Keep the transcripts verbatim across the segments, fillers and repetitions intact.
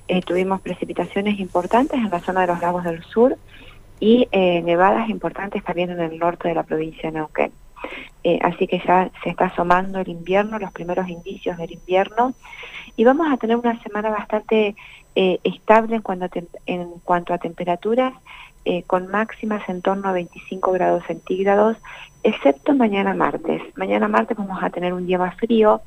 eh, tuvimos precipitaciones importantes en la zona de los lagos del sur y eh, nevadas importantes también en el norte de la provincia de Neuquén. Eh, así que ya se está asomando el invierno, los primeros indicios del invierno, y vamos a tener una semana bastante eh, estable en cuanto a, en cuanto a temperaturas, eh, con máximas en torno a veinticinco grados centígrados, excepto mañana martes. Mañana martes vamos a tener un día más frío,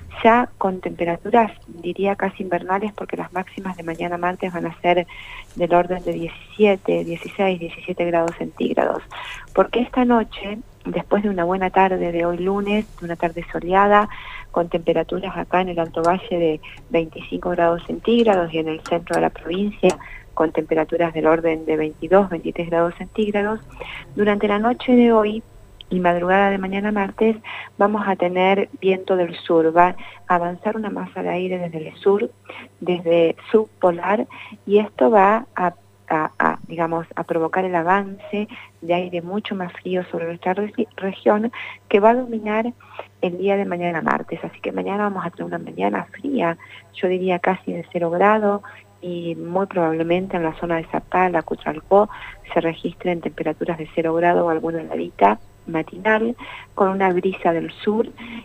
ya con temperaturas, diría casi invernales, porque las máximas de mañana martes van a ser del orden de diecisiete, dieciséis, diecisiete grados centígrados. Porque esta noche, después de una buena tarde de hoy lunes, de una tarde soleada, con temperaturas acá en el Alto Valle de veinticinco grados centígrados y en el centro de la provincia con temperaturas del orden de veintidós, veintitrés grados centígrados, durante la noche de hoy y madrugada de mañana martes vamos a tener viento del sur, va a avanzar una masa de aire desde el sur, desde subpolar, y esto va a A, a, digamos, a provocar el avance de aire mucho más frío sobre nuestra re región, que va a dominar el día de mañana martes. Así que mañana vamos a tener una mañana fría, yo diría casi de cero grado, y muy probablemente en la zona de Zapala, Cutralcó, se registren temperaturas de cero grado o alguna heladita matinal, con una brisa del sur,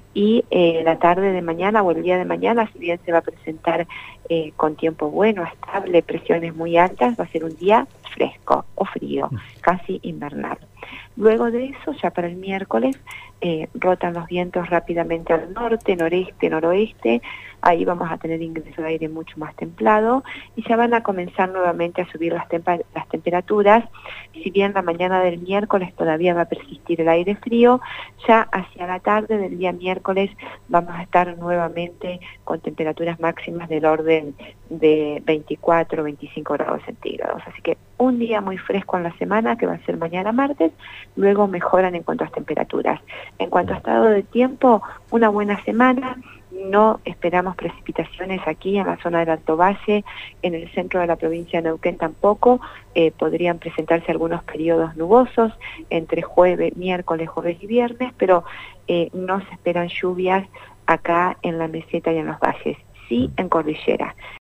y eh, la tarde de mañana o el día de mañana, si bien se va a presentar eh, con tiempo bueno, estable, presiones muy altas, va a ser un día fresco o frío, casi invernal. Luego de eso, ya para el miércoles, eh, rotan los vientos rápidamente al norte, noreste, noroeste, ahí vamos a tener ingreso de aire mucho más templado, y ya van a comenzar nuevamente a subir las, tempa las temperaturas. Si bien la mañana del miércoles todavía va a persistir el aire frío, ya hacia la tarde del día miércoles vamos a estar nuevamente con temperaturas máximas del orden de veinticuatro, veinticinco grados centígrados. Así que un día muy fresco en la semana, que va a ser mañana martes, luego mejoran en cuanto a temperaturas. En cuanto a estado de tiempo, una buena semana. No esperamos precipitaciones aquí en la zona del Alto Valle, en el centro de la provincia de Neuquén tampoco. Eh, podrían presentarse algunos periodos nubosos entre jueves, miércoles, jueves y viernes, pero eh, no se esperan lluvias acá en la meseta y en los valles, sí en cordillera.